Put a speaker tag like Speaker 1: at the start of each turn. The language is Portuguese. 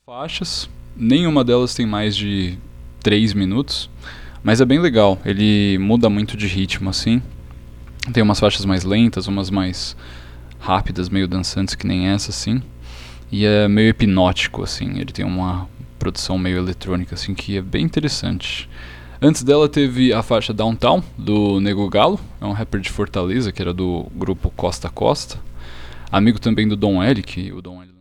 Speaker 1: faixas, nenhuma delas tem mais de 3 minutos, mas é bem legal, ele muda muito de ritmo assim. Tem umas faixas mais lentas, umas mais rápidas, meio dançantes que nem essa assim. E é meio hipnótico assim, ele tem uma produção meio eletrônica assim que é bem interessante. Antes dela teve a faixa Downtown, do Nego Galo, é um rapper de Fortaleza, que era do grupo Costa a Costa. Amigo também do Dom L, que o Dom L